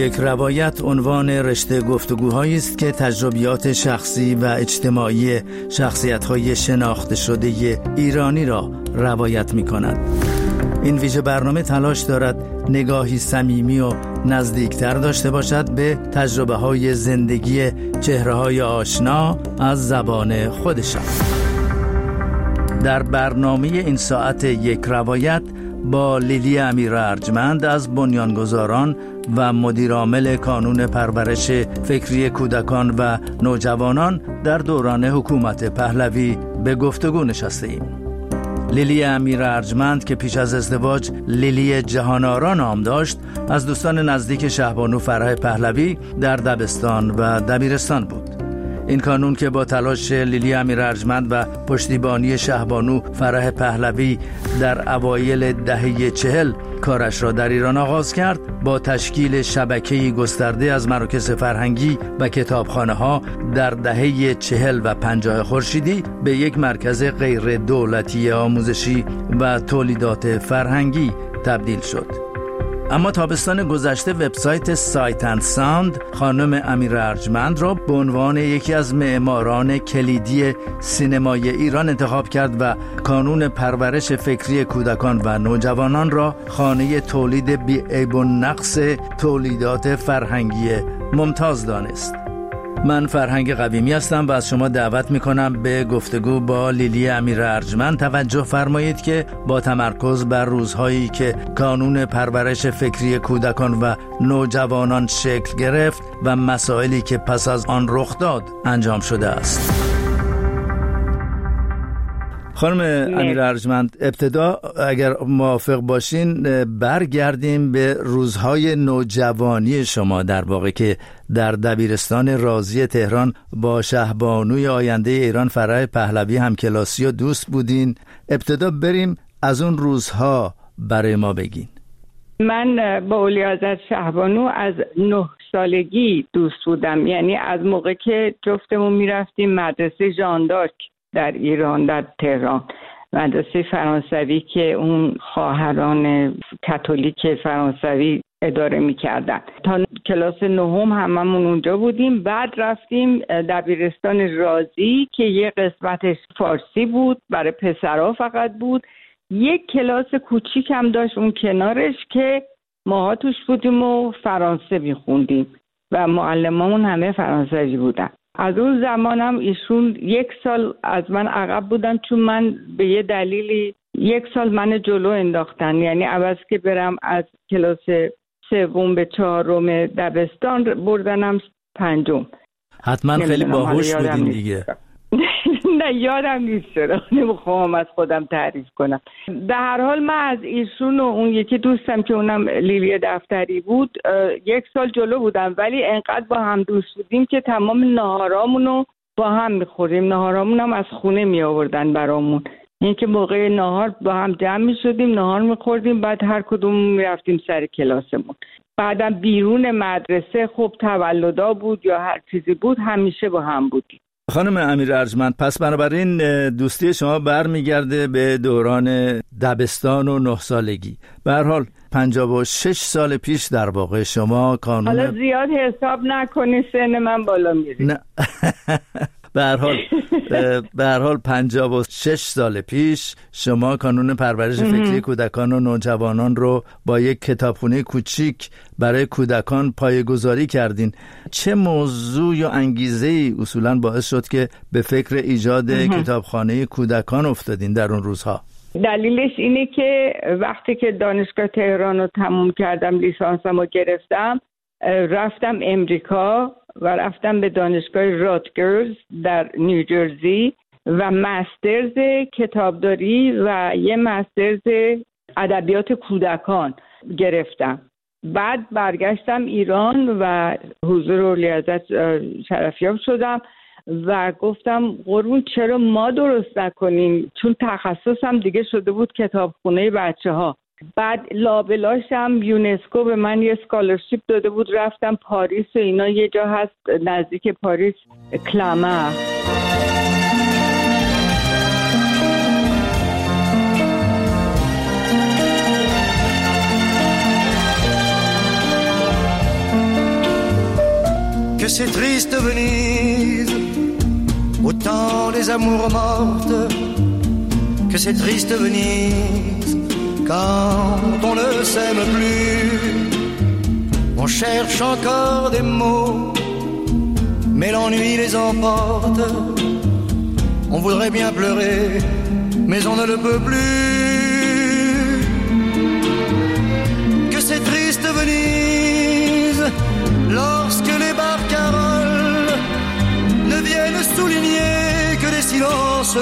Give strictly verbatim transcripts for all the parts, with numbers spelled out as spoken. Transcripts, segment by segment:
یک روایت عنوان رشته گفتگوهایی است که تجربیات شخصی و اجتماعی شخصیت‌های شناخته شده ایرانی را روایت می‌کند. این ویژه برنامه تلاش دارد نگاهی صمیمی و نزدیکتر داشته باشد به تجربه‌های زندگی چهره‌های آشنا از زبان خودشان. در برنامه این ساعت یک روایت با لیلی امیر ارجمند از بنیانگذاران و مدیرعامل کانون پرورش فکری کودکان و نوجوانان در دوران حکومت پهلوی به گفتگو نشسته ایم. لیلی امیر ارجمند که پیش از ازدواج لیلی جهان‌آرا نام داشت، از دوستان نزدیک شهبانو فرح پهلوی در دبستان و دبیرستان بود. این کانون که با تلاش لیلی امیر ارجمند و پشتیبانی شهبانو فرح پهلوی در اوایل دهه چهل کارش را در ایران آغاز کرد، با تشکیل شبکه‌ای گسترده از مراکز فرهنگی و کتابخانه‌ها در دهه چهل و پنجاه خورشیدی به یک مرکز غیر دولتی آموزشی و تولیدات فرهنگی تبدیل شد. اما تابستان گذشته وبسایت سایت اند ساوند خانم امیر ارجمند را به عنوان یکی از معماران کلیدی سینمای ایران انتخاب کرد و کانون پرورش فکری کودکان و نوجوانان را خانه تولید بی‌عیب و نقص تولیدات فرهنگی ممتاز دانست. من فرهنگ قویمی هستم و از شما دعوت میکنم به گفتگو با لیلی امیر ارجمند توجه فرمایید که با تمرکز بر روزهایی که کانون پرورش فکری کودکان و نوجوانان شکل گرفت و مسائلی که پس از آن رخ داد انجام شده است. خانم امیر ارجمند، ابتدا اگر موافق باشین برگردیم به روزهای نوجوانی شما، در واقع که در دبیرستان رازی تهران با شهبانوی آینده ایران فرح پهلوی همکلاسی و دوست بودین. ابتدا بریم از اون روزها برای ما بگین. من با اولیاءحضرت شهبانو از نه سالگی دوست بودم، یعنی از موقع که جفتمون میرفتیم مدرسه ژان دارک در ایران، در تهران، مدرسه فرانسوی که اون خواهران کاتولیک فرانسوی اداره می‌کردن. تا کلاس نهم هممون اونجا بودیم. بعد رفتیم دبیرستان رازی که یه قسمتش فارسی بود، برای پسرها فقط بود. یک کلاس کوچیک هم داشت اون کنارش که ماها توش بودیم و فرانسه می‌خوندیم و معلمامون همه فرانسوی بودن. از اون زمانم ایشون یک سال از من عقب بودن، چون من به یه دلیلی یک سال من جلو انداختن، یعنی عوض که برم از کلاس سوم به چهارم دبستان بردنم پنجم. حتما خیلی باهوش بودین دیگه. نه یادم نیست، چرا نمیخوام از خودم تعریف کنم. به هر حال من از ایشون و اون یکی دوستم که اونم لیلی دفتری بود یک سال جلو بودم، ولی انقدر با هم دوست بودیم که تمام ناهارامونو با هم میخوریم. ناهارامون هم از خونه می آوردن برامون، این که موقع ناهار با هم جمع می شدیم، ناهار میخوردیم، بعد هر کدوم میرفتیم سر کلاسمون. بعدم بیرون مدرسه خب تولدا بود یا هر چیزی بود همیشه با هم بودیم. خانم امیر ارجمند، پس بنابراین دوستی شما برمیگرده به دوران دبستان و نه سالگی. به هر حال پنجاه و شش سال پیش در واقع شما کانون، حالا زیاد حساب نکنی سن من بالا میری. نه به هر حال به هر حال پنجاه و شش سال پیش شما کانون پرورش فکری کودکان و نوجوانان رو با یک کتابخونه کوچیک برای کودکان پایه‌گذاری کردین. چه موضوع یا انگیزه‌ای اصولاً باعث شد که به فکر ایجاد کتابخانه کودکان افتادین در اون روزها؟ دلیلش اینه که وقتی که دانشگاه تهران رو تموم کردم، لیسانسم رو گرفتم، رفتم امریکا و رفتم به دانشگاه راتگرز در نیوجرسی و مسترز کتابداری و یه مسترز ادبیات کودکان گرفتم. بعد برگشتم ایران و حضور اولیاءحضرت شرفیاب شدم و گفتم قربون چرا ما درست نکنیم، چون تخصصم دیگه شده بود کتابخونه بچه ها. بعد لابلاشم یونسکو به من یه اسکالرشیپ داده بود، رفتم پاریس و اینا. یه جا هست نزدیک پاریس، کلامر. c'est triste Venise, au temps des amours mortes, que c'est triste Venise, quand on ne s'aime plus. On cherche encore des mots, mais l'ennui les emporte. On voudrait bien pleurer, mais on ne le peut plus. Que c'est triste Venise, lorsque les barcaroles ne viennent souligner que des silences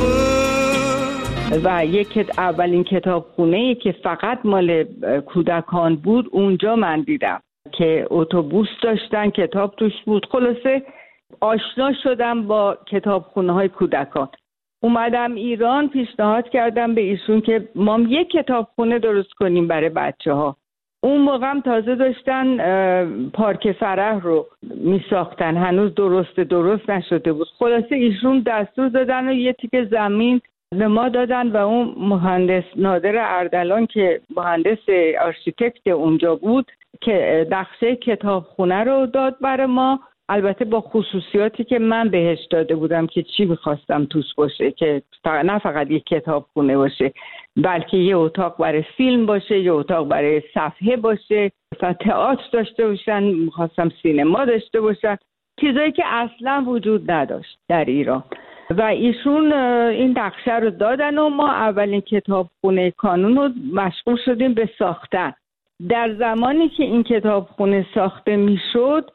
creux. و یک اولین کتابخونه‌ای که فقط مال کودکان بود اونجا من دیدم که اتوبوس داشتن، کتاب توش بود. خلاصه آشنا شدم با کتابخونه‌های کودکان. اومدم ایران، پیشنهاد کردم به ایشون که ما یک کتابخونه درست کنیم برای بچه‌ها. اون موقع هم تازه داشتن پارک فرح رو می ساختن، هنوز درست درست نشده بود. خلاصه ایشون دستور دادن و یه تیکه زمین به ما دادن و اون مهندس نادر اردلان که مهندس آرشیتکت اونجا بود که نقشه کتابخونه رو داد برای ما، البته با خصوصیاتی که من بهش داده بودم که چی می‌خواستم توش باشه، که نه فقط یک کتابخونه باشه بلکه یه اتاق برای فیلم باشه، یه اتاق برای صفحه باشه، مثلا تئاتر داشته باشن، می‌خواستم سینما داشته باشن، چیزایی که اصلا وجود نداشت در ایران. و ایشون این نقشه رو دادن و ما اولین کتابخونه کانون رو مشغول شدیم به ساختن. در زمانی که این کتابخونه ساخته میشد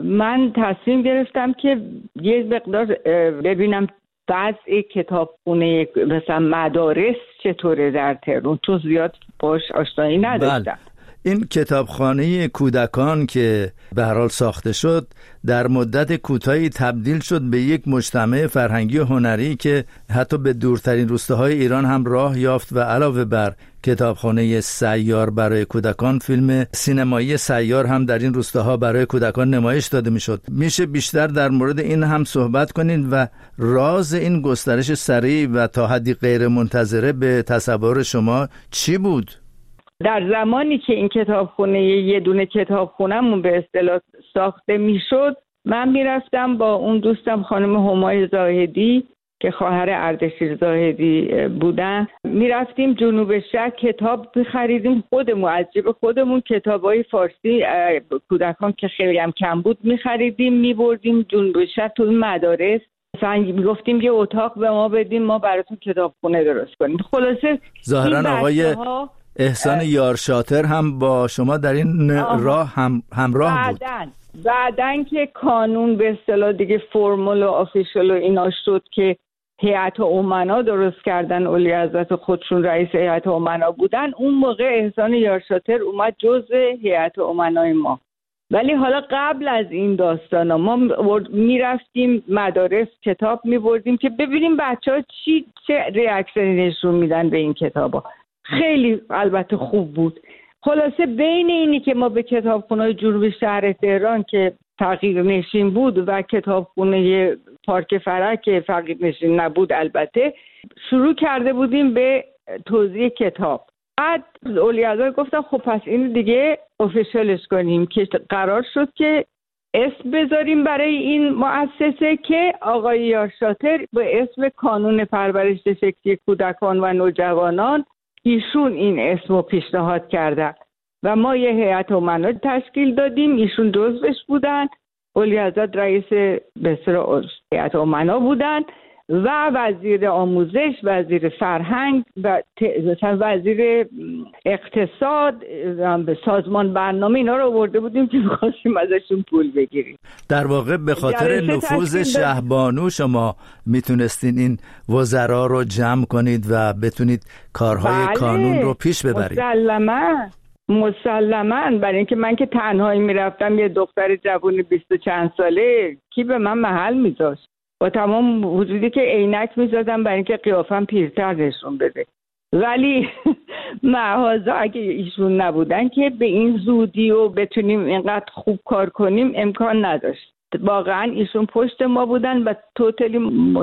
من تصمیم گرفتم که یه مقدار ببینم وضع کتابخونه مثلا مدارس چطوره در تهران، چون زیاد باش آشنایی نداشتم. بله. این کتابخانه کودکان که به هر حال ساخته شد در مدت کوتاهی تبدیل شد به یک مجتمع فرهنگی و هنری که حتی به دورترین روستاهای ایران هم راه یافت و علاوه بر کتابخانه سیار برای کودکان، فیلم سینمایی سیار هم در این روستاها برای کودکان نمایش داده میشد. میشه بیشتر در مورد این هم صحبت کنین و راز این گسترش سریع و تا حدی غیر منتظره به تصور شما چی بود؟ در زمانی که این کتابخونه یه دونه کتابخونه‌مون به اصطلاح ساخته میشد، من میرفتم با اون دوستم خانم همای زاهدی که خواهر اردشیر زاهدی بودن، میرفتیم جنوب شهر کتاب می‌خریدیم خودمون، از جیب خودمون کتابای فارسی کودکان که خیلی هم کم بود می‌خریدیم، می‌بردیم جنوب شهر تو مدارس، مثلا میگفتیم یه اتاق به ما بدیم ما براتون کتابخونه درست کنیم. خلاصه ظاهراً آقای احسان یارشاتر هم با شما در این راه هم همراه بود. بعدن بعدن که کانون به اصطلاح دیگه فرمال و آفیشال و اینا شد که هیئت امنا درست کردن، اولی حضرت خودشون رئیس هیئت امنا بودن، اون موقع احسان یارشاتر اومد جزء هیئت امنای ما. ولی حالا قبل از این داستانا ما میرفتیم مدارس کتاب میبردیم که ببینیم بچه‌ها چی چه ریاکشنی نشون میدن به این کتابا. خیلی البته خوب بود. خلاصه بین اینی که ما به کتابخونه جنوب شهر تهران که فقیر نشین بود و کتابخونه پارک فرح که فقیر نشین نبود البته، شروع کرده بودیم به توزیع کتاب. بعد اولیاء گفتن خب پس این دیگه افیشالش کنیم، که قرار شد که اسم بذاریم برای این مؤسسه که آقای یارشاتر به اسم کانون پرورش فکری کودکان و نوجوانان ایشون این اسمو پیشنهاد کردن و ما یه هیئت امنا تشکیل دادیم، ایشون جزوش بودن، اولیحضرت رئیس به اصطلاح هیئت امنا بودن و وزیر آموزش، وزیر فرهنگ و وزیر اقتصاد، سازمان برنامه، اینا رو آورده بودیم که می‌خواستیم ازشون پول بگیریم. در واقع به خاطر نفوذ شهبانو شما میتونستین این وزرا رو جمع کنید و بتونید کارهای بله، کانون رو پیش ببرید. مسلماً مسلماً برای اینکه من که تنهایی میرفتم، یه دختر جوون بیست و چند ساله، کی به من محل میذاشت؟ با تمام وجودی که عینک میزدم برای اینکه قیافم پیرتر نشون بده. ولی معاذا اگه ایشون نبودن که به این زودی و بتونیم اینقدر خوب کار کنیم امکان نداشت. واقعا ایشون پشت ما بودن و توتالی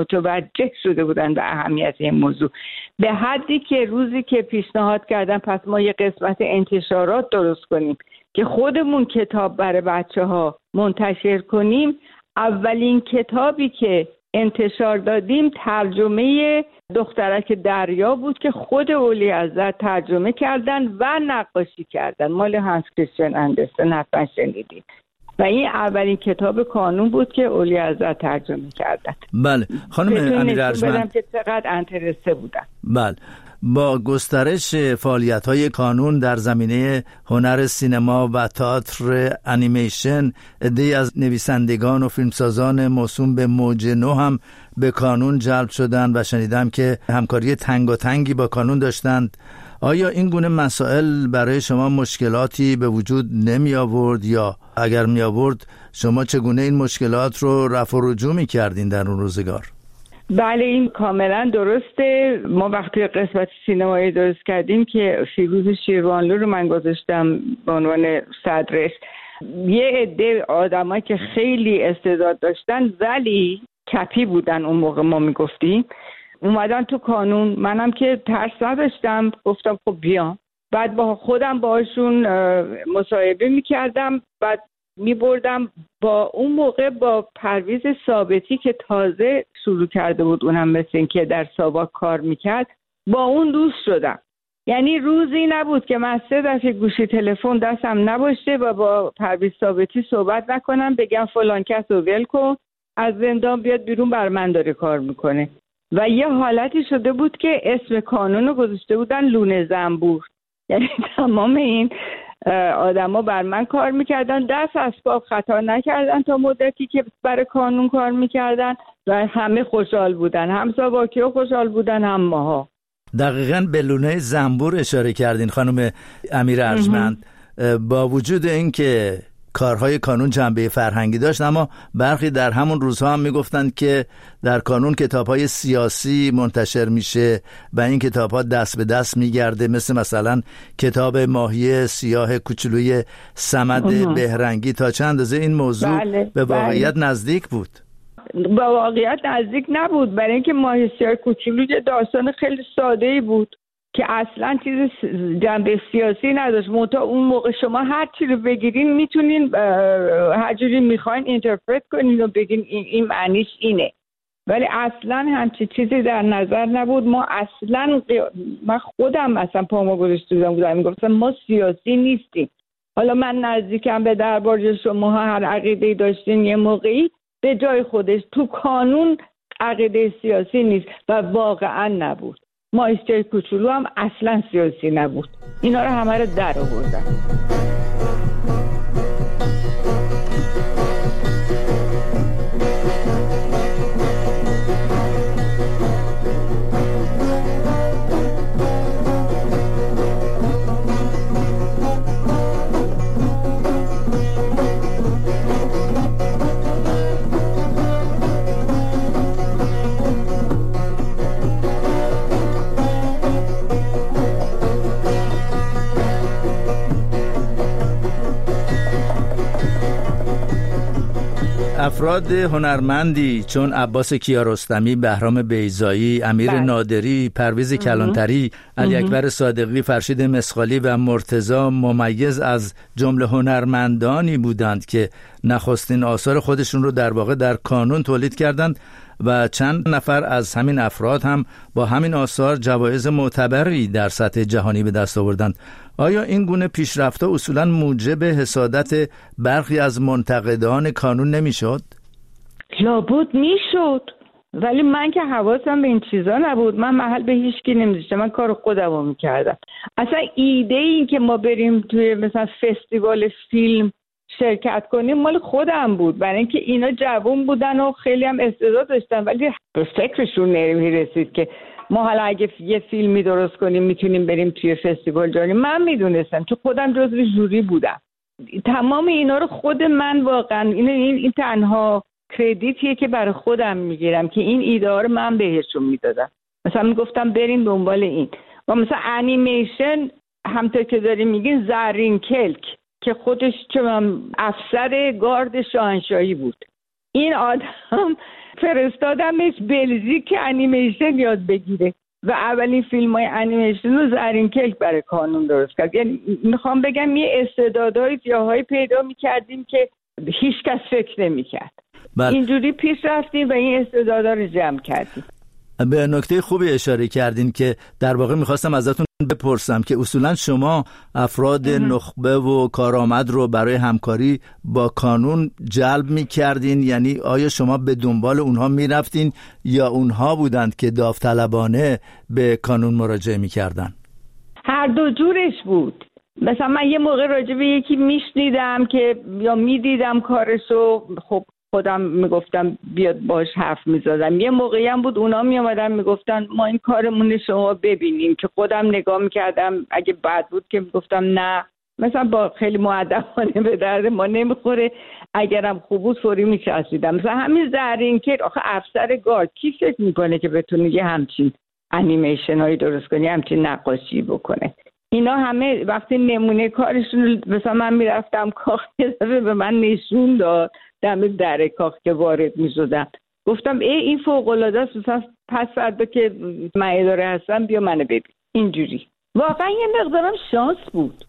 متوجه شده بودن به اهمیت این موضوع، به حدی که روزی که پیشنهاد کردن پس ما یه قسمت انتشارات درست کنیم که خودمون کتاب برای بچه ها منتشر کنیم، اولین کتابی که انتشار دادیم ترجمه دخترک دریا بود که خود اولی عزت ترجمه کردن و نقاشی کردن، مال هانس کریستیان اندرسن، حتما شنیدید. و این اولین کتاب کانون بود که اولی عزت ترجمه کردن. بله خانم امیر ارجمند که چقدر انترسته بودن. بله، با گسترش فعالیت‌های کانون در زمینه هنر سینما و تئاتر انیمیشن، عده‌ای از نویسندگان و فیلمسازان موسوم به موج نو هم به کانون جلب شدند و شنیدم که همکاری تنگاتنگی با کانون داشتند. آیا این گونه مسائل برای شما مشکلاتی به وجود نمی آورد، یا اگر می آورد شما چگونه این مشکلات رو رفع و رجوع می کردین در اون روزگار؟ بله این کاملا درسته. ما وقتی قسمت سینمایی درست کردیم که فیروز شیروانلو رو من گذاشتم به عنوان صدرش، یه عده آدمایی که خیلی استعداد داشتن ولی کپی بودن اون موقع ما میگفتیم، اومدن تو کانون. منم که ترس نداشتم، گفتم خب بیام. بعد با خودم باشون مصاحبه میکردم، بعد میبردم با اون موقع با پرویز ثابتی که تازه شروع کرده بود، اونم مثل این که در ساواک کار میکرد، با اون دوست شدم. یعنی روزی نبود که من سه دفعه گوشی تلفن دستم نباشه و با پرویز ثابتی صحبت نکنم بگم فلان کس رو ول کن، از زندان بیاد بیرون، بر من داره کار میکنه. و یه حالتی شده بود که اسم کانون رو گذاشته بودن لونه زنبور، یعنی تمام این آدم ها بر من کار میکردن، دست از پا خطا نکردن تا مدتی که برای کانون کار میکردن و همه خوشحال بودن، هم ساواکی ها خوشحال بودن هم ماها. دقیقاً به لونه زنبور اشاره کردین خانم امیر ارجمند. با وجود این که کارهای کانون جنبه فرهنگی داشت، اما برخی در همون روزها هم میگفتند که در کانون کتابهای سیاسی منتشر میشه و این کتابها دست به دست میگرده، مثل مثلا کتاب ماهی سیاه کوچولوی صمد بهرنگی. تا چند اندازه این موضوع بله، به واقعیت بله. نزدیک بود؟ با واقعیت نزدیک نبود، برای اینکه ماهی سیاه کوچولو یه داستان خیلی ساده‌ای بود که اصلا چیز جنبه سیاسی نداشت. منتها اون موقع شما هر چی رو بگیرین میتونین هر جوری میخواین اینترپرت کنین و بگین این, این معنیش اینه، ولی اصلا همچی چیزی در نظر نبود. ما اصلا من خودم اصلا پامو گذاشته بودم بودم میگفتم ما سیاسی نیستیم. حالا من نزدیکم به دربار شما هر عقیده‌ای داشتین یه موقعی به جای خودش، تو کانون عقیده سیاسی نیست و واقعا نبود. ماهیچه کوچولو هم اصلا سیاسی نبود. اینا رو همه رو در آوردن. افراد هنرمندی چون عباس کیارستمی، بهرام بیضایی، امیر بله. نادری، پرویز کلانتری، علی اکبر صادقی، فرشید مسخالی و مرتضی ممیز از جمله هنرمندانی بودند که نخستین آثار خودشون رو در واقع در کانون تولید کردند و چند نفر از همین افراد هم با همین آثار جوایز معتبری در سطح جهانی به دست آوردند. آیا این گونه پیشرفت‌ها اصولاً موجب حسادت برخی از منتقدان کانون نمی‌شد؟ لابد میشد، ولی من که حواسم به این چیزا نبود. من محل به هیچ کی نمی‌ذاشتم، من کار خودم رو می‌کردم. اصلا ایده این که ما بریم توی مثلا فستیوال فیلم شرکت کنیم مال خودم بود، برای اینکه اینا جوان بودن و خیلی هم استعداد داشتن، ولی به فکرشون نمی‌رسید که ما حالا اگه یه فیلمی درست کنیم میتونیم بریم توی فستیوال جاری. من میدونستم چون خودم جزو ژوری بودم. تمام اینا رو خود من واقعا این این, این تنها کردیتیه که برای خودم میگیرم که این ایده ها رو من بهشون میدادم. مثلا میگفتم بریم دنبال این. و مثلا انیمیشن همونطور که داریم میگین زرین کلک که خودش چون افسر گارد شاهنشاهی بود، این آدم فرستادمش بلژیک که انیمیشن یاد بگیره و اولین فیلم های انیمیشن رو زرین کیک برای کانون درست کرد. یعنی میخوام بگم یه استعدادهای جاهای پیدا میکردیم که هیچ کس فکر نمیکرد. اینجوری پیش رفتیم و این استعدادها رو جمع کردیم. به نکته خوبی اشاره کردین که در واقع میخواستم ازتون بپرسم که اصولا شما افراد نخبه و کارآمد رو برای همکاری با کانون جلب میکردین، یعنی آیا شما به دنبال اونها میرفتین یا اونها بودند که داوطلبانه به کانون مراجعه میکردن؟ هر دو جورش بود. مثلا من یه موقع راجع به یکی میشنیدم که یا میدیدم کارشو، خب خودم میگفتم بیاد باش حرف میزدم. یه موقعی هم بود اونا میامدن میگفتن ما این کارمون شما ببینیم، که خودم نگاه میکردم اگه بد بود که میگفتم نه، مثلا با خیلی مؤدبانه به درد ما نمیخوره، اگرم خوب بود فوری میچسبیدم. مثلا همین زرین که آخه افسر گارد کی فکر میکنه که بتونه یه همچین انیمیشن هایی درست کنه، همچین نقاشی بکنه؟ اینا همه وقتی نمونه کارشون، مثلا من میرفتم کاخ به من نشون داد دم در کاخ که وارد میشدم، گفتم ای این فوق العاده است، مثلا پس فردا که من اداره هستم بیا منو ببین. اینجوری واقعا یه مقدارم شانس بود.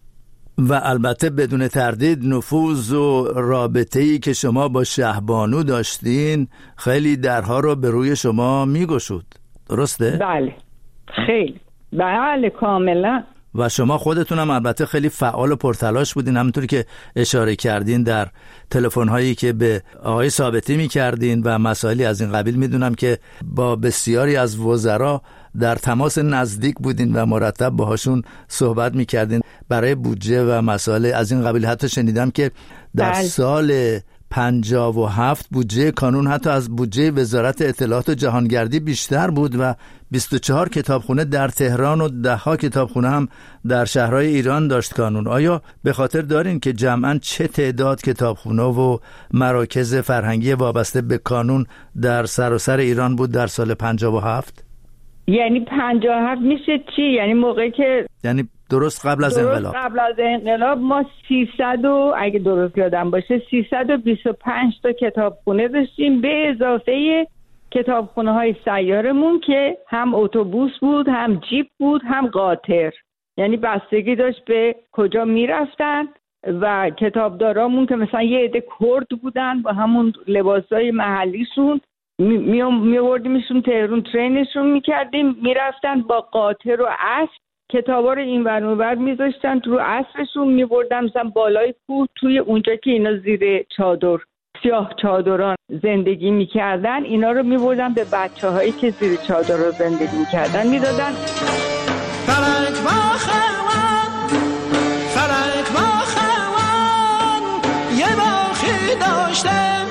و البته بدون تردید نفوذ و رابطه‌ای که شما با شهبانو داشتین خیلی درها رو به روی شما میگشود، درسته؟ بله خیلی، بله کاملا. و شما خودتون هم البته خیلی فعال و پرتلاش بودین، همونطوری که اشاره کردین در تلفن‌هایی که به آقای ثابتی می‌کردین و مسائلی از این قبیل. میدونم که با بسیاری از وزرا در تماس نزدیک بودین و مرتب باهاشون صحبت می‌کردین برای بودجه و مسائل از این قبیل. حتی شنیدم که در بله. سال پنجاه و هفت بودجه کانون حتی از بودجه وزارت اطلاعات و جهانگردی بیشتر بود و بیست و چهار کتابخونه در تهران و ده ها کتابخونه هم در شهرهای ایران داشت کانون. آیا به خاطر دارین که جمعاً چه تعداد کتابخونه و مراکز فرهنگی وابسته به کانون در سراسر ایران بود در سال پنجاه و هفت؟ یعنی پنجاه و هفت میشه چی؟ یعنی موقعی که یعنی درست قبل از انقلاب. درست قبل از انقلاب ما سیصد و اگه درست یادم باشه سیصد و بیست و پنج تا کتابخونه داشتیم، به اضافه کتابخونه های سیارمون که هم اتوبوس بود، هم جیپ بود، هم قاطر. یعنی بستگی داشت به کجا میرفتن و کتابدارامون که مثلا یه عده کرد بودن با همون لباسای محلیشون میوردیمشون تهران، ترینشون میکردیم، میرفتن با قاطر و اسب کتابا رو این ور اون ور میذاشتن رو اسبشون، میبردن مثلا بالای کوه، توی اونجا که اینا زیر چادر سیاه چادران زندگی میکردن، اینا رو میبردن به بچه هایی که زیر چادر رو زندگی میکردن میدادن. فلک با خوان فلک با خوان یه باخی داشتم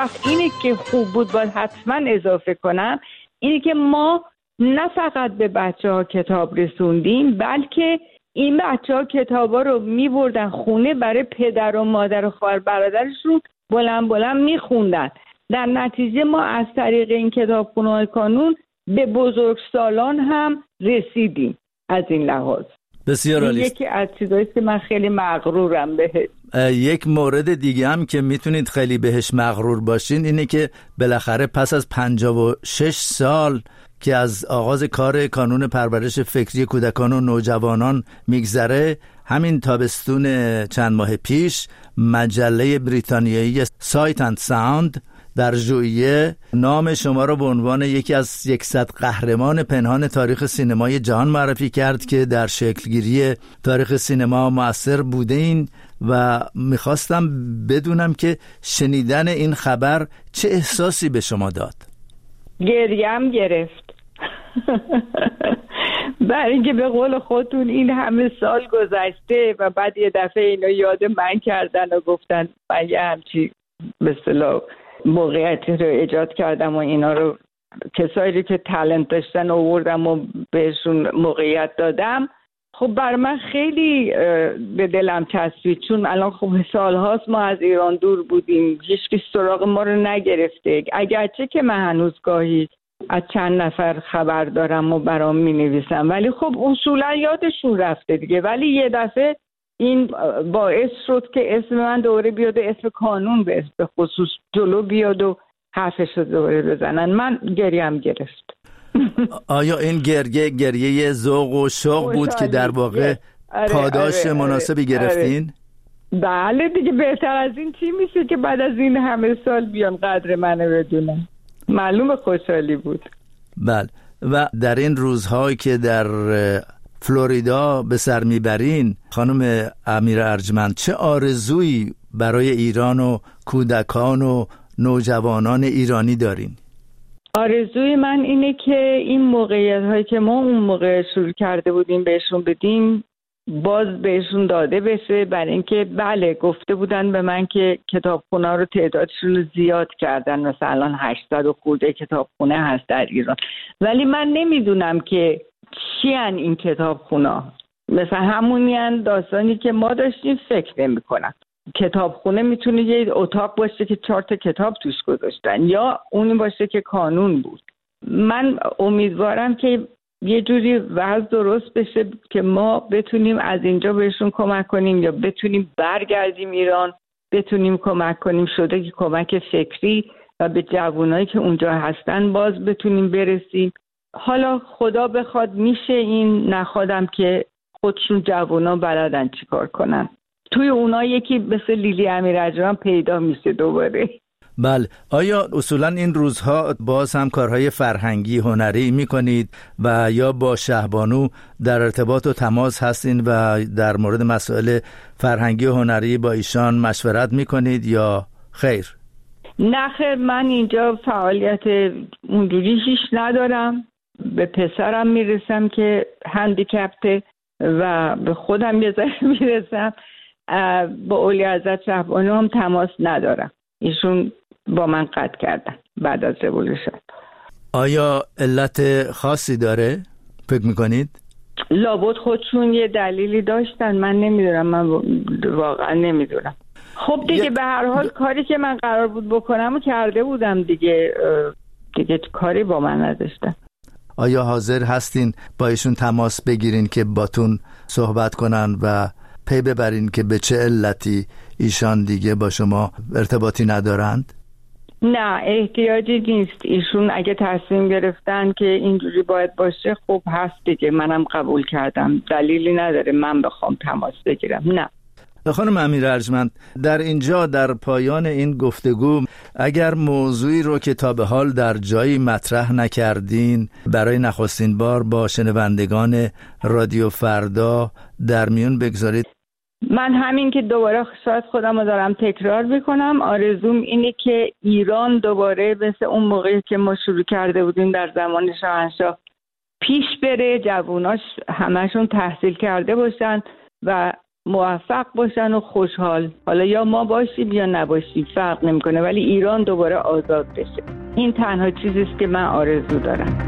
وقت اینه که خوب بود باید حتما اضافه کنم، اینه که ما نه فقط به بچه ها کتاب رسوندیم، بلکه این بچه ها کتاب ها رو می بردن خونه برای پدر و مادر و خواهر برادرشون بلند بلند می خوندن. در نتیجه ما از طریق این کتابخونه های کانون به بزرگسالان هم رسیدیم. از این لحاظ بسیار عالی. یکی از چیزایی که من خیلی مغرورم بهش. یک مورد دیگه هم که میتونید خیلی بهش مغرور باشین اینه که بالاخره پس از پنجاه و شش سال که از آغاز کار کانون پرورش فکری کودکان و نوجوانان میگذره، همین تابستون چند ماه پیش مجله بریتانیایی سایت اند ساوند در ژوئیه نام شما را به عنوان یکی از صد قهرمان پنهان تاریخ سینمای جهان معرفی کرد که در شکلگیری تاریخ سینما مؤثر بودین و میخواستم بدونم که شنیدن این خبر چه احساسی به شما داد؟ گریم گرفت. برای اینکه به قول خودتون این همه سال گذشته و بعد یه دفعه اینا یاد من کردن و گفتن من یه همچی به اصطلاح موقعیتی رو ایجاد کردم و اینا رو کسایی که تالنت داشتن آوردم و بهشون موقعیت دادم. خب بر من خیلی به دلم چسبید، چون الان خب سال هاست ما از ایران دور بودیم، هیچ سراغ ما رو نگرفته، اگرچه که من هنوز گاهی از چند نفر خبر دارم و برام می نویسم، ولی خب اصولا یادشون رفته دیگه. ولی یه دفعه این باعث شد که اسم من دوره بیاد و اسم کانون به خصوص جلو بیاد و حرفش رو دوره بزنن. من گریم گرفت. آیا این گریه گریه ذوق و شوق بود که در واقع آره، پاداش آره، مناسبی آره، گرفتین؟ آره. بله دیگه، بهتر از این چی میشه که بعد از این همه سال بیان قدر منو بدونن. معلوم خوشحالی بود. بله. و در این روزهایی که در فلوریدا به سر میبرین خانم امیر ارجمند، چه آرزویی برای ایران و کودکان و نوجوانان ایرانی دارین؟ آرزوی من اینه که این موقعیت هایی که ما اون موقع شروع کرده بودیم بهشون بدیم باز بهشون داده بشه، برای اینکه بله گفته بودن به من که کتابخونه رو تعدادشون رو زیاد کردن، مثلا الان هشتصد و خورده کتابخونه هست در ایران، ولی من نمیدونم که چی ان این کتابخونه. مثلا همونیان داستانی که ما داشتیم فکر نمی کنم. کتابخونه میتونه یه اتاق باشه که چهار تا کتاب توش گذاشتن، یا اونی باشه که کانون بود. من امیدوارم که یه جوری وضع درست بشه که ما بتونیم از اینجا بهشون کمک کنیم، یا بتونیم برگردیم ایران بتونیم کمک کنیم، شده که کمک فکری و به جوانایی که اونجا هستن باز بتونیم برسیم. حالا خدا بخواد میشه این، نخوادم که خودشون جوانا بلدن چی کار کنن. توی اونا یکی مثل لیلی امیر ارجمند پیدا میشه دوباره. بله. آیا اصولا این روزها باز هم کارهای فرهنگی هنری میکنید و یا با شهبانو در ارتباط و تماس هستین و در مورد مسائل فرهنگی و هنری با ایشان مشورت میکنید یا خیر؟ نه خیر، من اینجا فعالیت اونجوری هیچ ندارم. به پسرم میرسم که هندیکپته و به خودم یه ذره میرسم. با اولی حضرت شهبانو هم تماس ندارم، ایشون با من قطع کردن بعد از رولوشن. آیا علت خاصی داره فکر میکنید؟ لابد خودشون یه دلیلی داشتن، من نمیدونم، من واقعا نمیدونم. خب دیگه به هر حال کاری که من قرار بود بکنم و کرده بودم دیگه، دیگه کاری با من نداشتن. آیا حاضر هستین با ایشون تماس بگیرین که باتون صحبت کنن و پی ببرین که به چه علتی ایشان دیگه با شما ارتباطی ندارند؟ نه احتیاجی نیست. ایشون اگه تصمیم گرفتن که اینجوری باید باشه خب هست دیگه، منم قبول کردم، دلیلی نداره من بخوام تماس بگیرم. نه. خانم امیر ارجمند، در اینجا در پایان این گفتگو اگر موضوعی رو که تا به حال در جایی مطرح نکردین برای نخستین بار با شنوندگان رادیو فردا در میون بگذارید. من همین که دوباره شاید خودم رو دارم تکرار میکنم، آرزوم اینه که ایران دوباره مثل اون موقعی که ما شروع کرده بودیم در زمان شاهنشاه پیش بره، جواناش همشون تحصیل کرده باشن و موفق باشن و خوشحال، حالا یا ما باشیم یا نباشیم فرق نمیکنه، ولی ایران دوباره آزاد بشه. این تنها چیزی است که من آرزو دارم.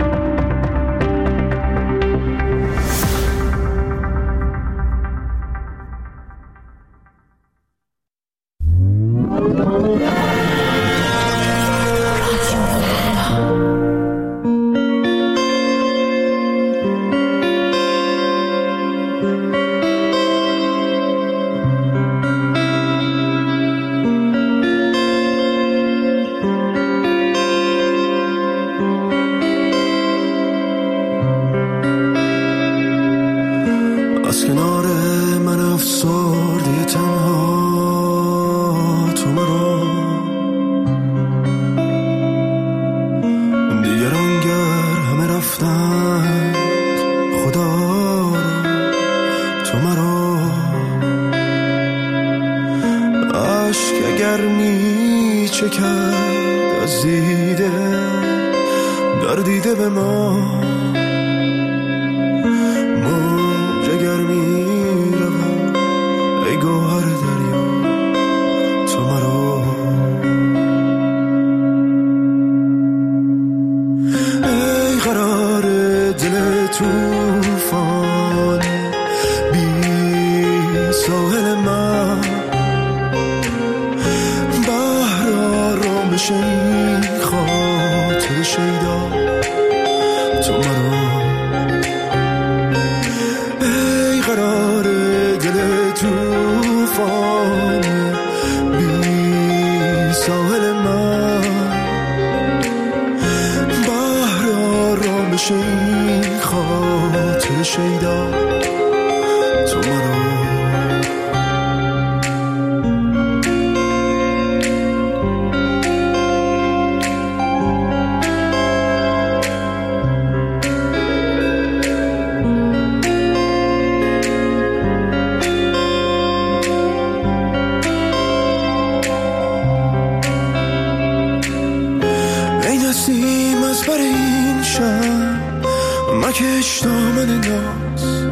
مکش دامن ناز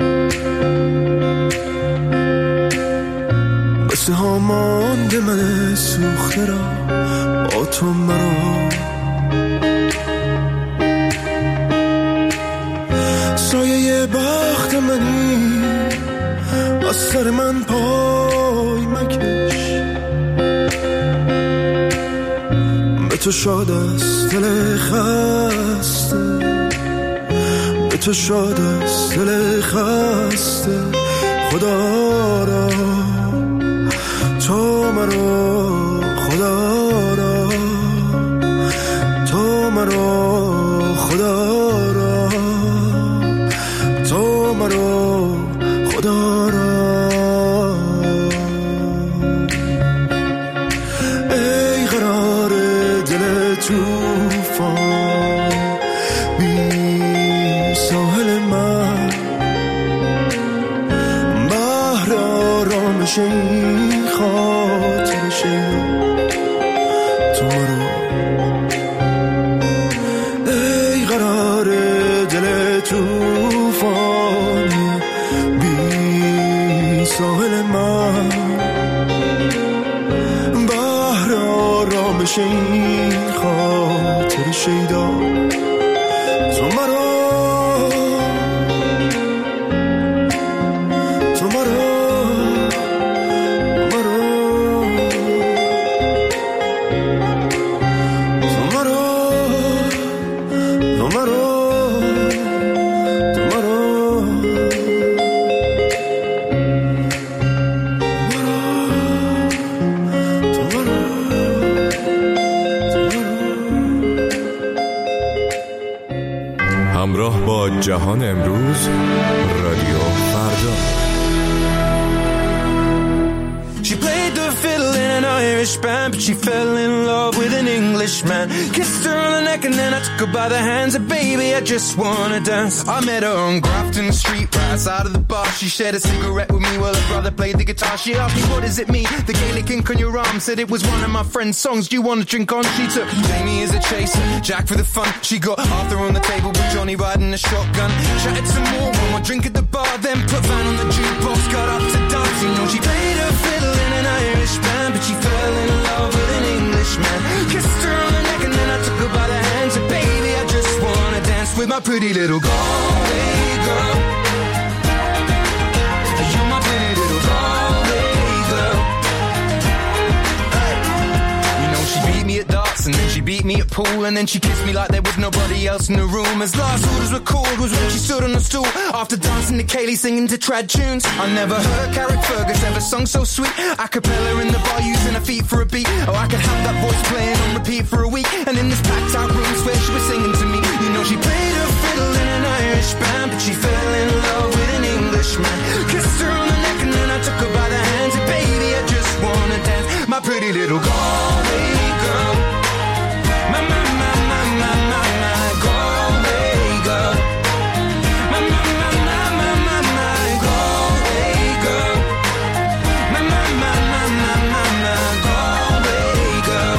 بسه ها مانده من سوخته را با تو مرا سایه بخت منی از سر من پای مکش به تو شاد است دل خسته به تو شاد است دل خسته خدا را تو مرا خدا را تو مرا خدا را تو مرا خدا را ای قرار دل توفان بی ساحل من بحر آرامش این خاطر شیدا تو مرا ای قرار دل توفان بی ساحل من بحر آرامش این خاطر شیدا تو مرا تو مرا همراه با جهان امروز رادیو فردا. She played the fiddle in an iron Irish band, but she fell in love with an Englishman. Kissed her on the neck and then I took her by the hands. And baby, I just wanna dance. I met her on Grafton Street, right outside of the bar. She shared a cigarette with me while her brother played the guitar. She asked me, what does it mean? The Gaelic ink on your arm. Said it was one of my friend's songs. Do you want to drink on? She took Jamie as a chaser, Jack for the fun. She got Arthur on the table with Johnny riding a shotgun. Chatted some more, one more drink at the bar, then put Van on the jukebox. Got up to dance, you know she played her fiddle in an Irish band, but she fell in love with an Englishman. Kissed her on the neck and then I took her by the hands. And baby, I just wanna dance with my pretty little Galway girl. You're my pretty little Galway girl. Hey. You know she beat me at darts and then she beat me at pool, and then she kissed me like there was nobody else in the room. As last orders were called was when she stood on the stool after dancing to Kaylee singing to trad tunes. I never heard Carrick Fergus ever sung so sweet. A cappella in the bar using her feet for a beat. Oh, I could have that voice playing on repeat for a week. And in this packed out room where she was singing to me, you know she played her fiddle in an Irish band, but she fell in love with an Englishman. Kissed her on the neck and then I took her by the hands. And baby, I just wanna dance, my pretty little Galway girl. My, my, my, my, my, my, my Galway girl. My, my, my, my, my, my, my Galway girl. My, my, my, my, my, my, my Galway girl.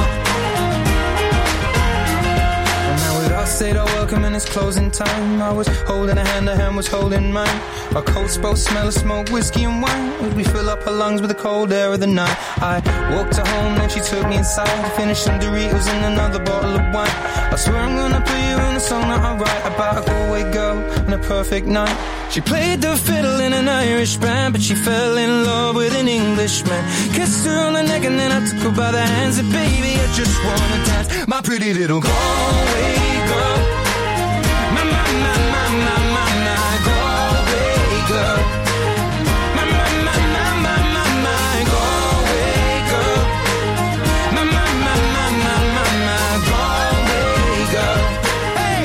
And now we'd all said our welcome and it's closing time. I was holding a hand, her hand was holding mine. Our coats both smell of smoke, whiskey and wine, as we fill up her lungs with the cold air of the night. I walked her home, then she took me inside, finished some Doritos and another bottle of wine. I swear I'm gonna put you in a song that I write about a Galway girl and a perfect night. She played the fiddle in an Irish band, but she fell in love with an Englishman. Kissed her on the neck and then I took her by the hands. And baby, I just wanna dance, my pretty little Galway girl. My, my, my, my, my, my, my Galway girl. My, my, my, my, my, my, my Galway girl. My, my, my, my, my, my, my Galway girl. Hey.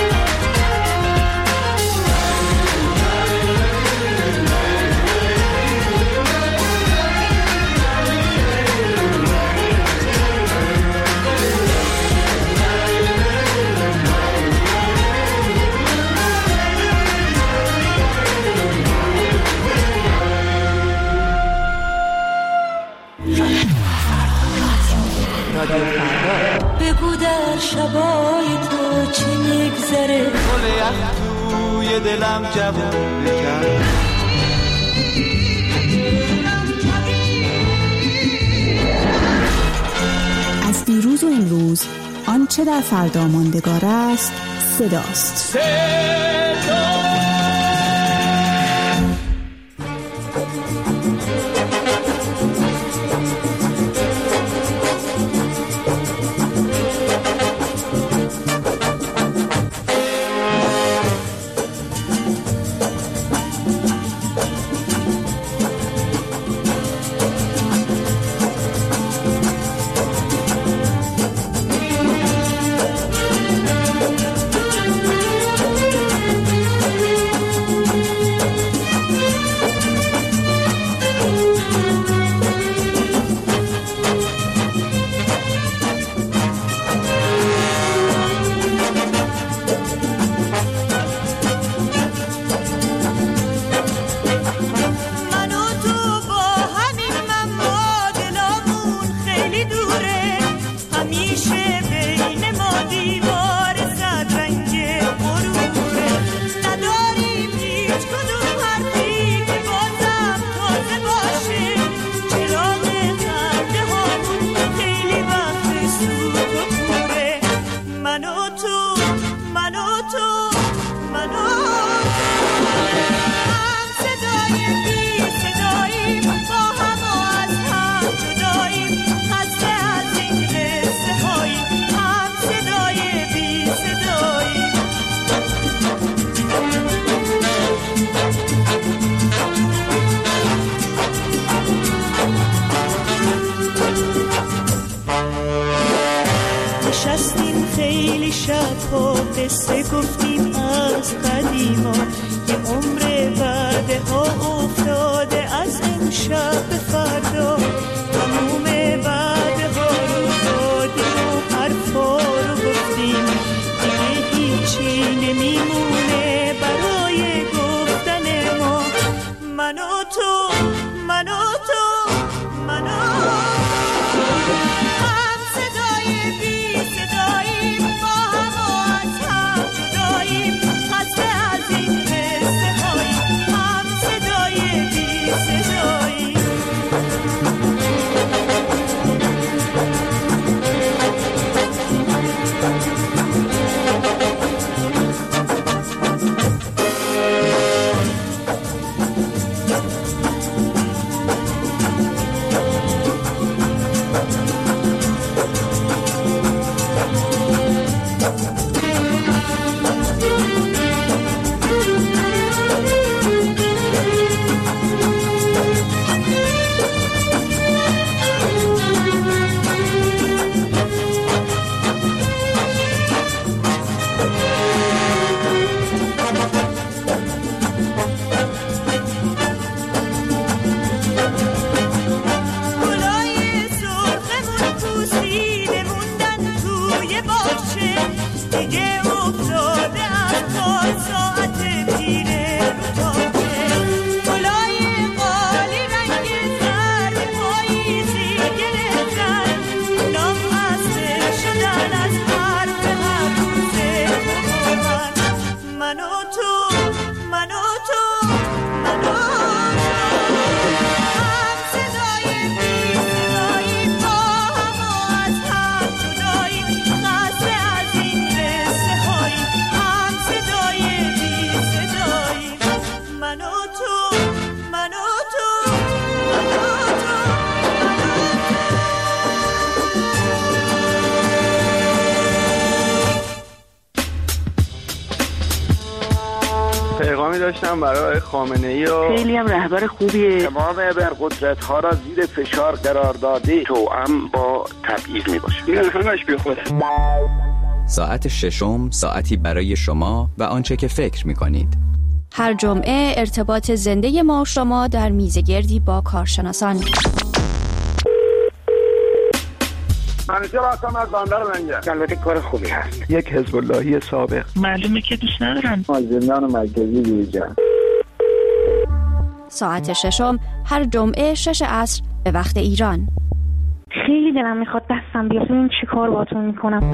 بگو در شبای تو چی میگذره، گل یخ توی دلم جوون بکن. از دیروز و امروز آنچه در فردا ماندگار است صداست. صدا قصه گفتیم از قدیما، یه عمر بعده ها افتاده از امشب به فردا، تموم بعده داشتم برای خامنه‌ای و خیلی هم رهبر خوبیه. تمام ابرقدرت‌ها را زیر فشار قرار داده، توأم با تبعیض میباشه. این همش بیخوده. ساعت ششم، ساعتی برای شما و آنچه که فکر می‌کنید. هر جمعه ارتباط زنده ما و شما در میزگردی با کارشناسان. منیجر هستم از بندر منجر. البته کار خوبی هست. یک حزب اللهی سابق. معلومه که دوست ندارن. از زندان مرکزی بیرون. ساعت ششم هر جمعه شش عصر به وقت ایران. خیلی دلم میخواد دستم بیاد ببین چی کار باهاتون میکنم.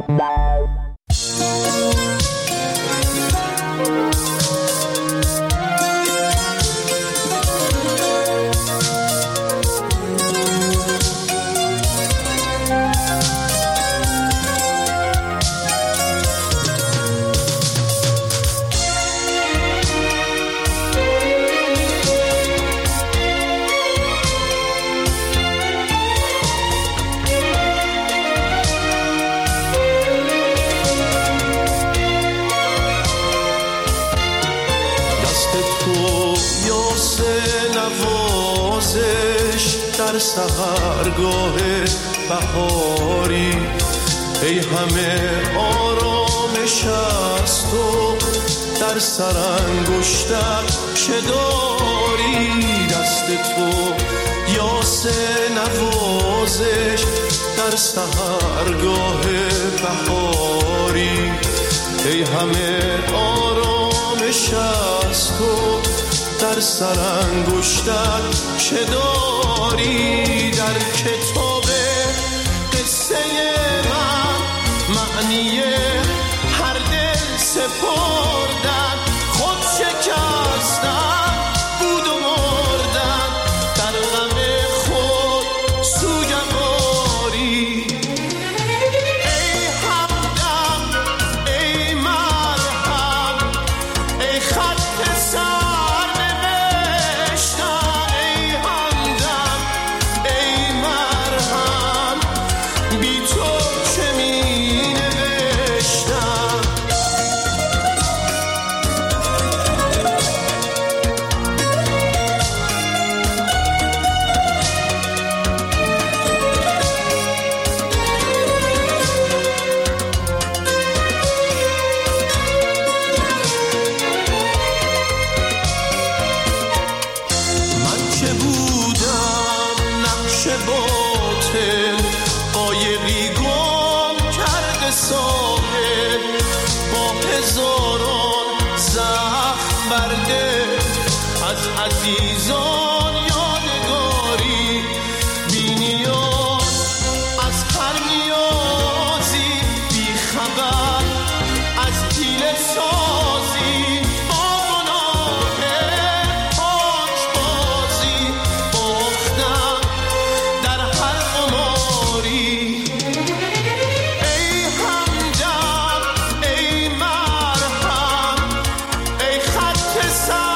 در سحرگاه بهاری ای همه آرامش است و در سرانگشتت چه داری؟ دست تو یاس نوازش در سحرگاه بهاری ای همه آرامش است و در سرانگشتت چه داری؟ در کتاب قصه من معنی هر دل سپردن، خود شکستن بود و مردن، در غم خود سوگواری. ای همدم ای مرهم ای خط سر عزیزان یادگاری بینیاز از هر نیازی بی خبر از دیل سازی با گناه پاکبازی باختم در هر قماری. ای همدم ای مرهم ای خط سر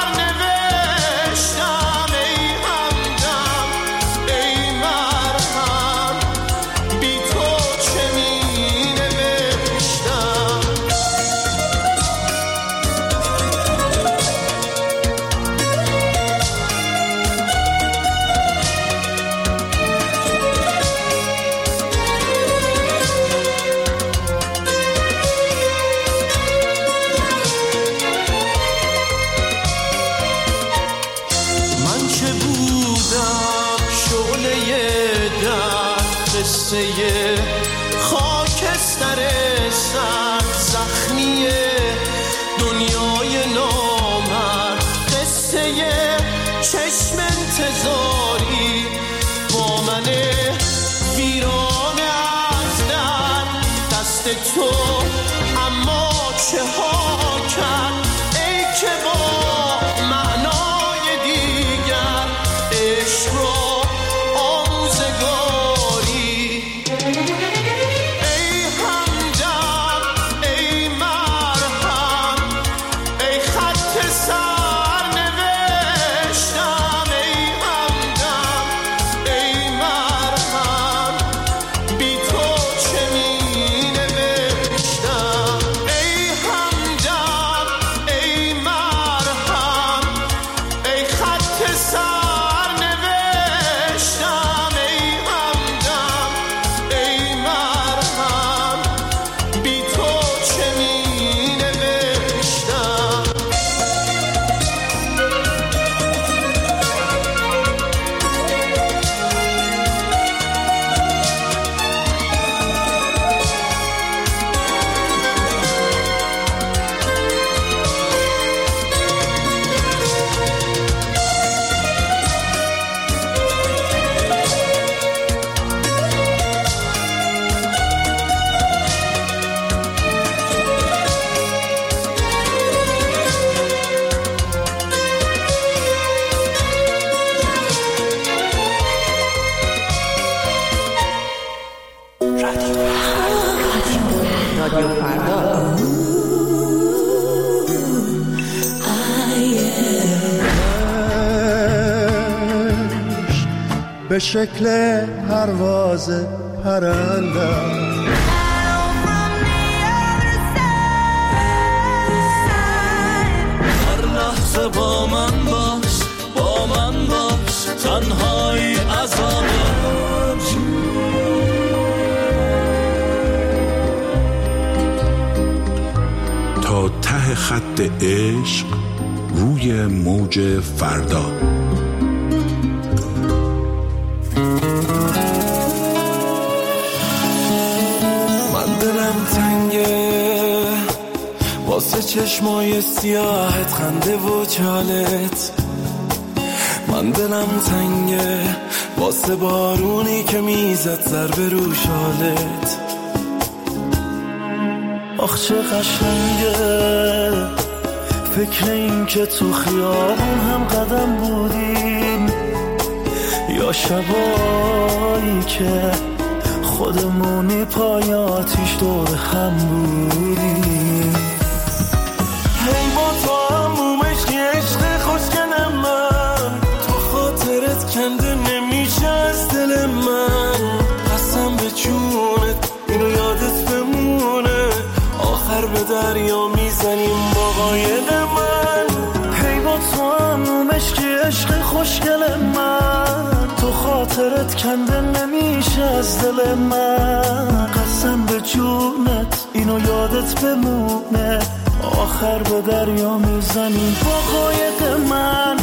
خاکستر سر زخمی دنیای نامرد، قصه چشم انتظاری با من ویران از در دست تو، اما چه ها کرد ای که با معنای دیگر عشق را آموزگاری. ای همدم ای مرهم ای خط سر نوشتم، ای همدم ای مرهم بی تو چه می نوشتم. شکل پرواز پرندم. هر لحظه با من باش، با من باش، تنهایی عذابم. تا ته خط عشق روی موج فردا. من دلم تنگه واسه چشمای سیاهت، خنده و چالت. من دلم تنگه واسه بارونی که میزد ضربه رو شالت. آخ چه قشنگه فکر این که تو خیابون هم قدم بودیم، یا شبایی که خودمونی پای آتیش دور هم بودیم. هی با تو همومش که عشق خوشگل من، تو خاطرت کنده نمیشه از دل من. قسم به جونت اینو یادت بمونه، آخر به دریا میزنیم با قایق من. هی با تو همومش که عشق خوشگل من، تو خاطرت کنده نمیشه از دل من. قسم به جونت اینو یادت بمونه، آخر به دریا میزنیم با قایق من.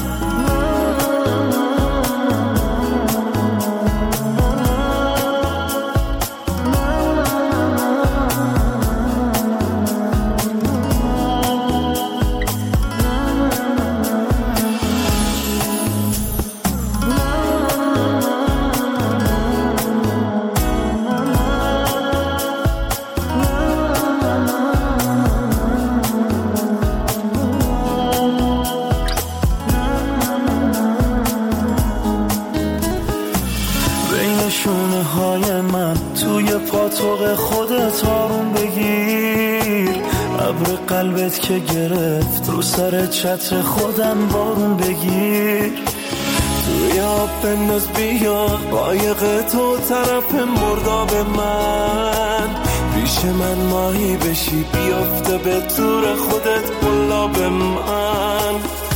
پاتوق خودت آروم بگیر، ابر قلبت که گرفت رو سر چتر خودم بارون بگیر. توی آب بنداز بیا قایق تو طرف مرداب من، پیش من ماهی بشی بیافته به تور خودت قلاب من.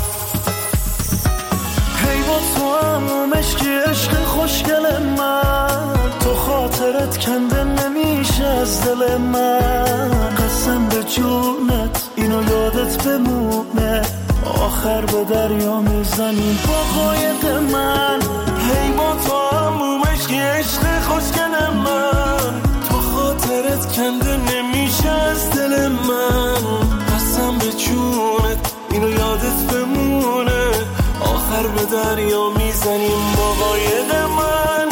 هی با تو همومش که عشق خوشگل من، تو خاطرت کنده نمیشه از دل من. قسم به جونت اینو یادت بمونه، آخر به دریا میزنیم با قایق من. هی با تو همومش که عشق خوشگل من، تو خاطرت کنده نمیشه از دل من. قسم به جونت اینو یادت بمونه، آخر به دریا میزنیم با قایق من.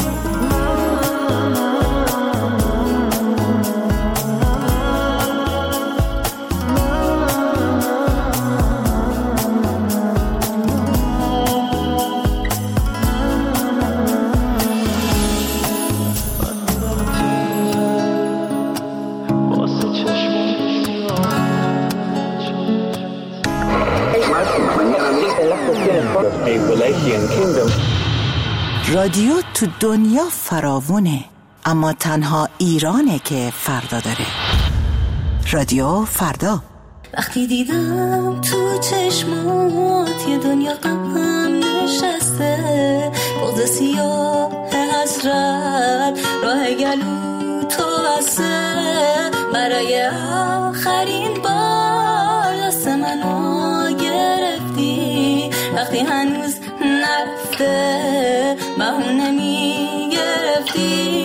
رادیو تو دنیا فراوونه، اما تنها ایرانه که فردا داره. رادیو فردا. وقتی دیدم تو چشمات یه دنیا غم نشسته، بغض سیاه حسرت راه گلو تو هسته، برای آخرین بار دست منو گرفتی، وقتی هنوز نرفته بهونه میگرفتی.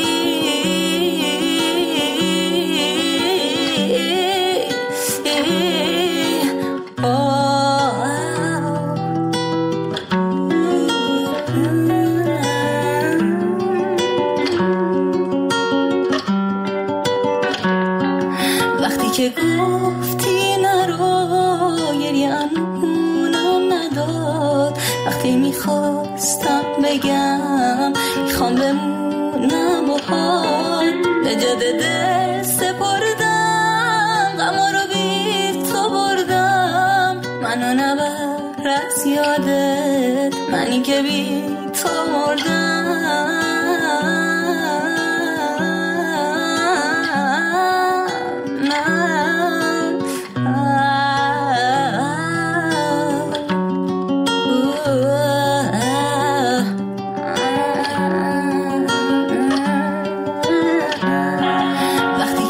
وقتی که گفتی نرو گریه امونم نداد، وقتی میخواستم بگم میخوام بمونم با حال، به جاده دل سپردم غما رو بی تو بردم، منو نبر از یادت منی که بی تو مردم.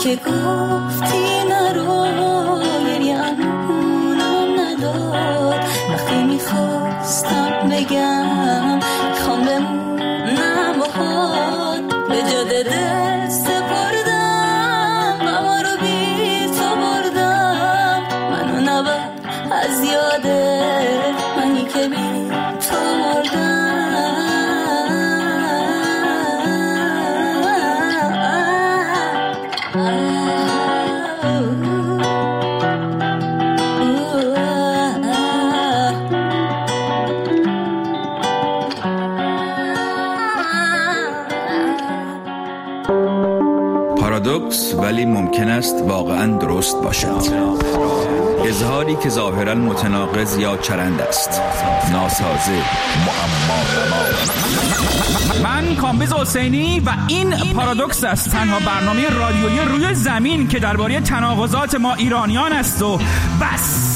که گفتی نرو گریه‌مونم نداد وقتی میخواستم بگم میخوام بمونم باهات به جاده دل سپردم غما رو بی تو بردم منو نبر از یاده منی که بی تو مردم پارادوکس ولی ممکن است واقعا درست باشد. اظهاری که ظاهرا متناقض یا چرند است، ناسازه، معما. من کامبیز حسینی و این پارادوکس است، تنها برنامه رادیویی روی زمین که درباره تناقضات ما ایرانیان است و بس.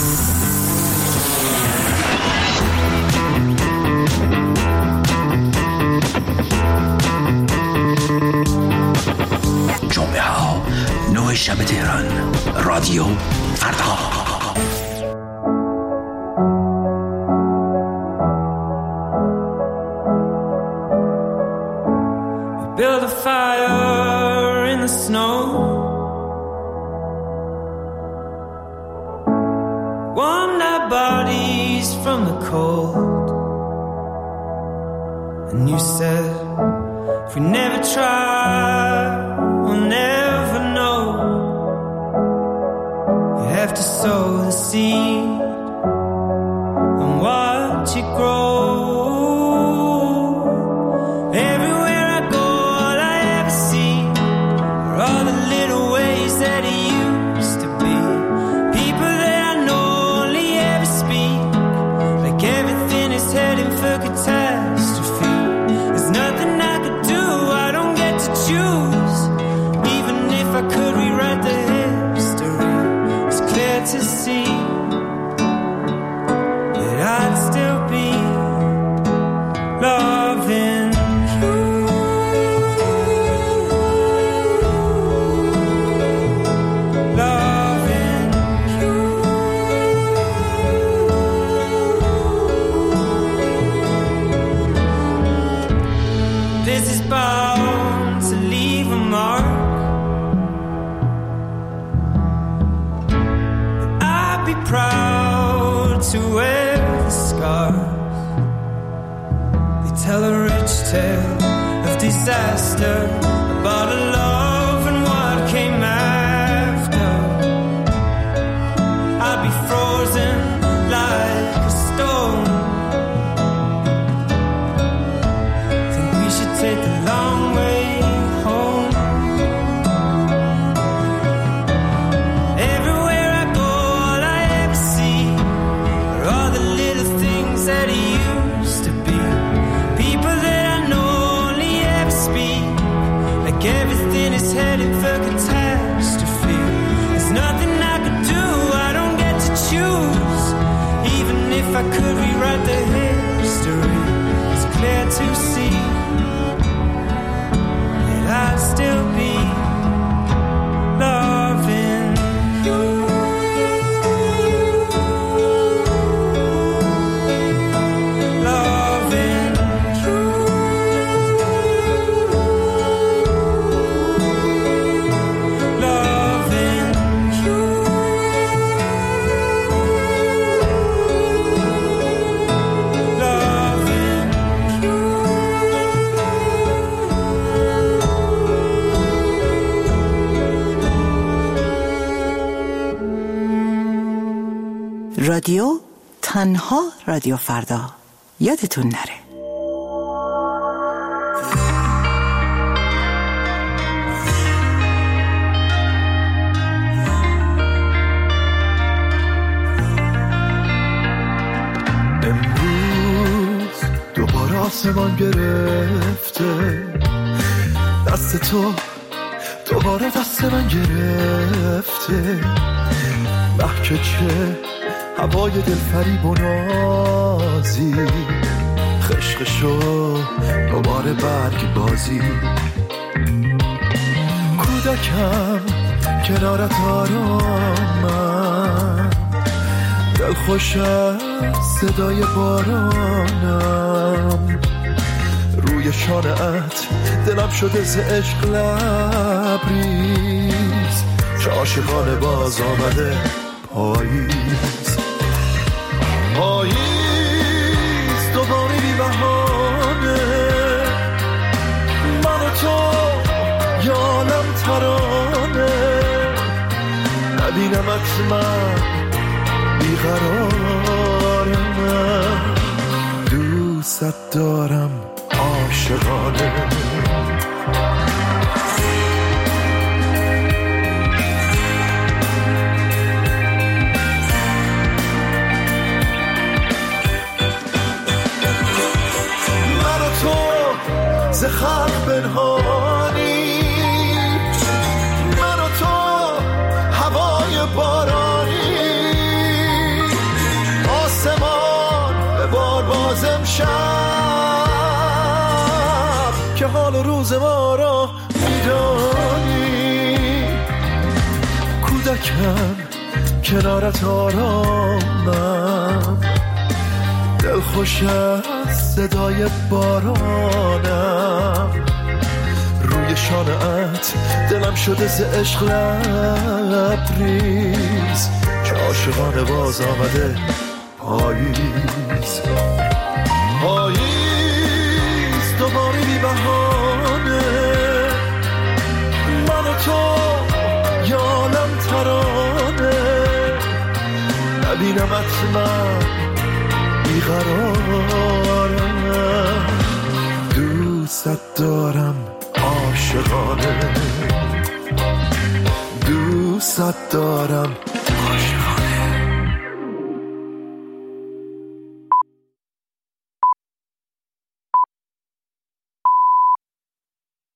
جمعه ها نه شب تهران، رادیو فردا. Build a fire in the snow, warmed our bodies from the cold. And you said, if we never try, we'll never know. You have to sow the seed and watch it grow. Everywhere I go, all I ever see are all the little ways that it used to be. People that I know only ever speak like everything is heading for catastrophe. There's nothing I could do, I don't get to choose. Even if I could rewrite the history, it's clear to see that I'd still be loving you. Loving you. This is bound to leave a mark. I'd be proud to wear the scars. They tell a rich tale of disaster about a love and what came after. I'd be frozen like a stone. Think we should take the long way home. Everywhere I go, all I ever see are all the little things that it used to be. People that I know only ever speak like everything is headed for catastrophe. There's nothing I could do, I don't get to choose. Even if I could rewrite the history, it's clear to see that I'd still be loving you. Loving you. Loving you. Loving you. رادیو تنها رادیو فردا، یادتون نره. امروز دوباره آسمان گرفته، دست تو دوباره دست من گرفته. محکه چه هوای دل فریب و نازی، خشخشو دوباره برگ بازی. کودک کودکم کنارت آرامم، دل خوش از صدای بارانم، روی شانه‌ات دلم شده ز عشق لبریز، چه عاشقانه باز آمده پاییز. پاییز دوباره بی بهانه، من و تو یالم ترانه، نبینمت من بیقرارم، دوست دارم عاشقانه. من و تو ز خلق پنهانی، من و تو هوای بارانی، آسمان به بار باز امشب که حال روز ما را میدانی. کودکم کنارت آرامم، دل خوش از صدای بارانم، روی شانه‌ات دلم شده ز عشق لبریز، چه عاشقانه باز آمده پاییز. پاییز دوباره بی بهانه، من و تو یالم ترانه، نبینمت من بیقرارم، دوست دارم عاشقانه، دوست دارم عاشقانه.